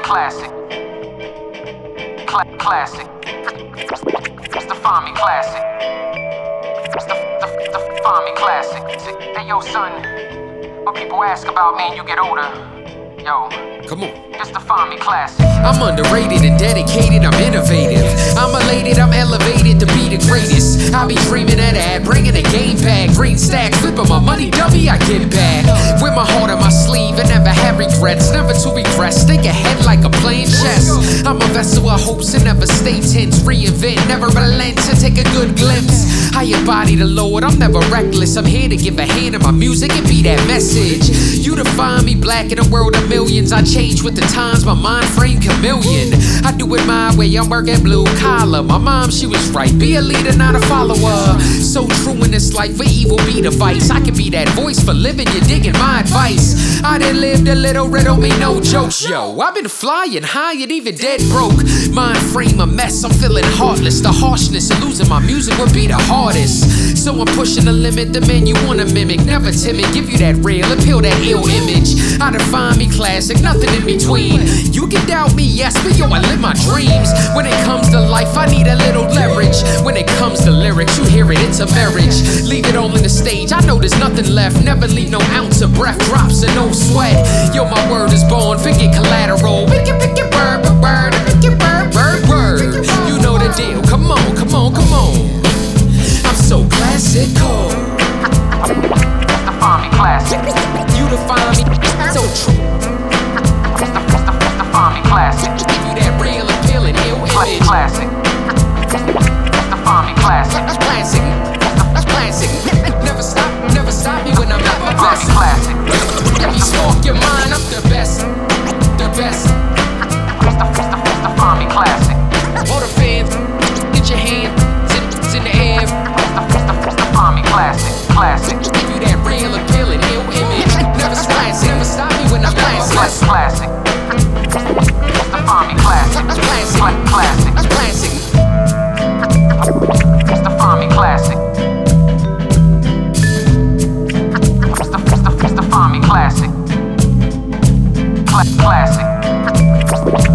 classic. Classic. It's the Fami classic. It's the Fami classic. Hey yo son, when people ask about me and you get older, yo, come on. It's the Fami classic. I'm underrated and dedicated, I'm innovative. I'm elated, I'm elevated to be the greatest. I be dreaming of that, bringing a game back. Green stack, flipping my money, dummy, I get back. With my heart on my sleeve and never have regrets. Never to regress, think ahead like I'm playing chess. I'm a vessel of hopes and never stay tense. Reinvent, never relent to take a good glimpse. I embody the Lord, I'm never reckless. I'm here to give a hand to my music and be that message. You define me black in a world of millions. I change with the times, my mind frame chameleon. I do it my way, I'm working blue collar. My mom, she was right, be a leader, not a follower. So true in this life, for evil be the vice. I can be that voice for living, you're digging my advice. I done lived a little, riddle me no jokes, yo. I've been flying high and even dead broke. Mind frame a mess, I'm feeling heartless. The harshness of losing my music would be the hardest. So I'm pushing the limit, the man you wanna mimic. Never timid, give you that real, appeal that ill image. I define me classic, nothing in between. You can doubt me, yes, but yo, I live my dreams. When it comes to life, I need a little leverage. When it comes to lyrics, you hear it, it's a marriage. Leave it all on the stage, I know there's nothing left. Never leave no ounce of breath, drops and no sweat. Yo, my word is born, forget collateral. Pick it, bird, pick it, bird. You know the deal, come on, come on, come on. I'm so classical. It's the Fami classic. You define me, so true. It's the Fami classic. Give you that real appealing ill image. Classic. It's the Fami classic. Classic. Classic. Never stop me when I'm at my best. Classic. Let me spark your mind, I'm the best. The best. It's the Fami classic. All the fans, get your hands in the air. It's the Fami classic. Classic. Give you that real appealing ill image. Never stop me when I'm classic. Classic. It's the Fami classic. Classic. Classic. It's the Fami classic. It's the Fami classic. Classic.